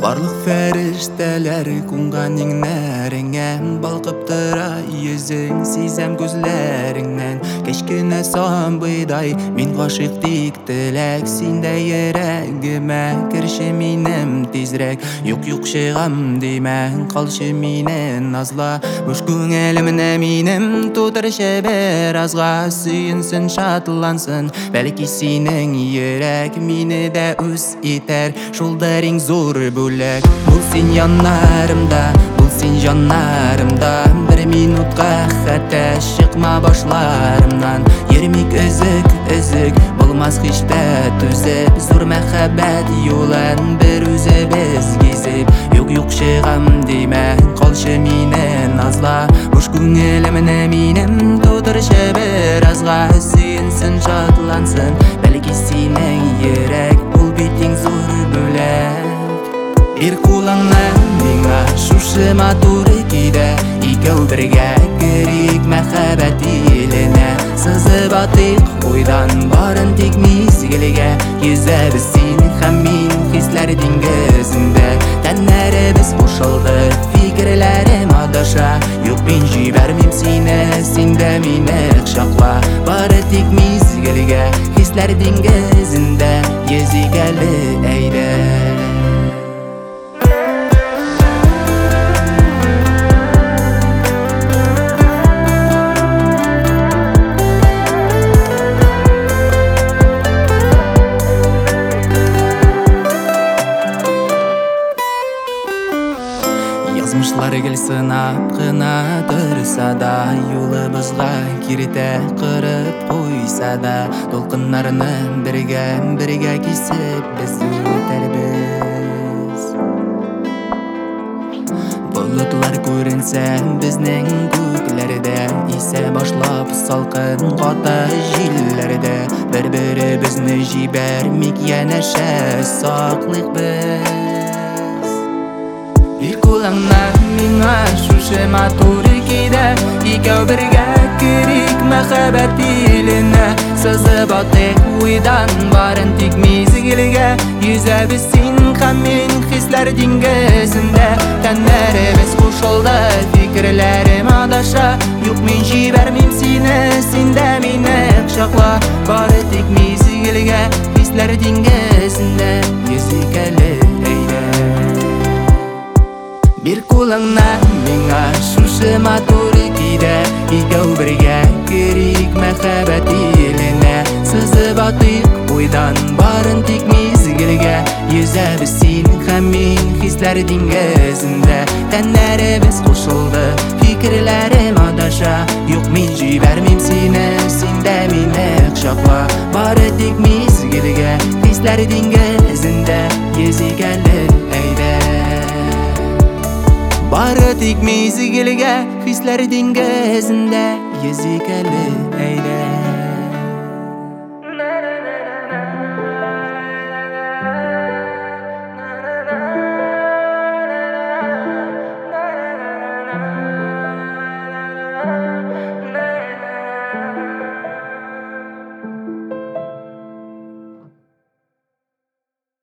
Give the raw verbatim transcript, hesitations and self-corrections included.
Барлық фәрештәләр күнганның нәреңнән балкып тора йөзең сизәм күзләреңнән кечкенә самбыдай мин гашык тик теләк синдә йөрәгемә керші минем тизрәк юк юк чыгам димәң калшы минен назла буш күңелемне минем тутыр шәбер азга сөйенсен шатлансын бәлки синең йөрәк мине дә үз итәр шулдарың зур бүләк бул син яннарымда бул син җаннарымда бер минутка хәтта чыкма башларымнан йөрмик өзек өзек булмас һич тә түзеп зур мәхәббәт юлын бер үзебез гизеп юк юк чыгам димәң калшы мине назла буш күңелемне минем тутыр шәбер азга сөйенсен шатлансын бәлки синең йөрәк ул битең зур бүләк Бир кулыңны миңа шушы матур көйдә икәү бергә керик мәхәббәт иленә сызып атыйк уйдан барын тик мизгелгә йөзәбез син һәм мин хисләр диңгезендә тәннәребез кушылды фикерләрем адаша юк мин җибәрмим сине син дә мине кочакла бары тик мизгелгә хисләр диңгезендә йөзик әле әйдә Язмышлар гел сынап кына торса да юлыбызга киртә кырып куйса да толкыннарны бергә бергә кисеп без үтәрбез Болытлар күренсә безнең күкләрдә исә башлап салкын каты җилләрдә бер-беребезне җибәрмик янәшә саклыйк без Бир кулыңны миңа шушы матур көйдә икәү бергә керик мәхәббәт иленә сызып атыйк уйдан барын тик мизгелгә йөзәбез син һәм мин хисләр диңгезендә тәннәребез кушылды фикерләрем адаша юк мин җибәрмим сине син дә мине кочакла бары тик мизгелгә хисләр диңгезендә йөзик әле әйдә Бир кулыңны миңа шушы матур көйдә икәү бергә керик мәхәббәт иленә сызып атыйк уйдан барын тик мизгелгә йөзәбез син һәм мин хисләр диңгезендә тәннәребез кушылды фикерләрем адаша юк мин җибәрмим сине син дә мине кочакла бары тик мизгелгә хисләр диңгезендә йөзик әле әйдә Бары тик мизгелгә хисләр диңгезендә йөзик әле әйдә